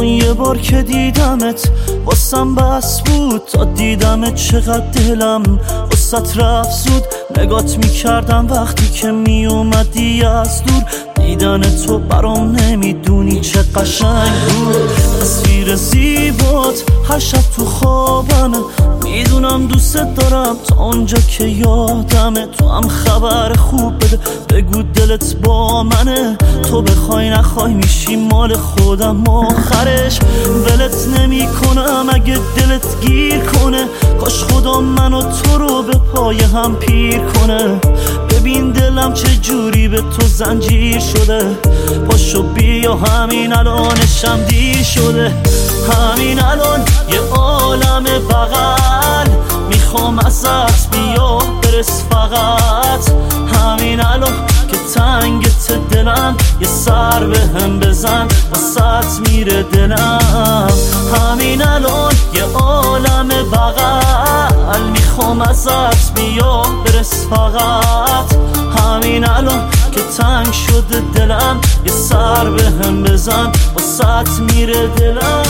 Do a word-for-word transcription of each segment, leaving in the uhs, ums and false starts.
اون یه بار که دیدمت واسم بس بود، تا دیدمت چقدر دلم واسط رفت زود. نگات میکردم وقتی که میومدی از دور، دیدن تو برام نمیدونی چه قشنگ بود. تصویر زیبات هر شب تو خوابمه، میدونم دوست دارم تا اونجا که یادمه. تو هم خبر خوب بده، بگو دلت با منه. تو بخوای نخوای میشی مال خودم آخرش. ولت نمی کنم اگه دلت گیر کنه، کاش خدا منو تو رو به پای هم پیر کنه. ببین دلم چه جوری به تو زنجیر شده، پاشو بیا همین الانشم دیر شده. همین الان یه عالم بغل میخوام ازت، بیا برس فقط. همین الان که تنگت دلم، یه سر به هم بزن واسط میره دلم. همین الان یه عالم بغل میخوام ازت، بیا برس فقط. همین الان که تنگ شده دلم، یه سر به هم بزن واسط میره دلم.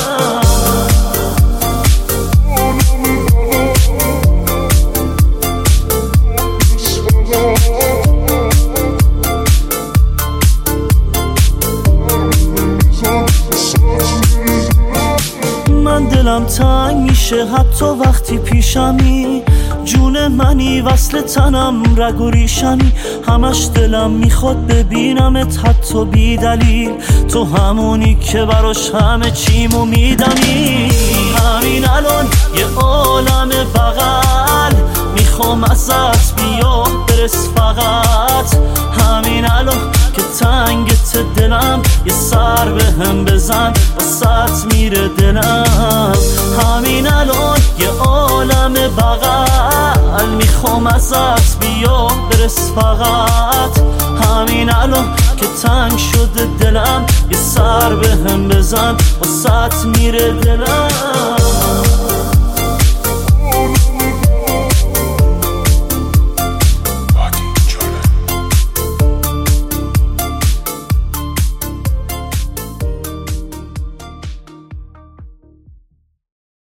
من دلم تنگ میشه حتی وقتی پیشمی، جون منی وصل تنم رگ و ریشمی. همش دلم میخواد ببینمت حتی بی دلیل، تو همونی که براش همه چیمو میدمی. همین الان یه عالم بغل میخوام ازت، بیا برس فقط. همین الان که تنگت دلم، یه سر به هم بزن واسط میره دلم. همین الان یه عالم بغل میخوام ازت، بیا برس فقط. همین الان که تنگ شده دلم، یه سر به هم بزن واسط میره دلم.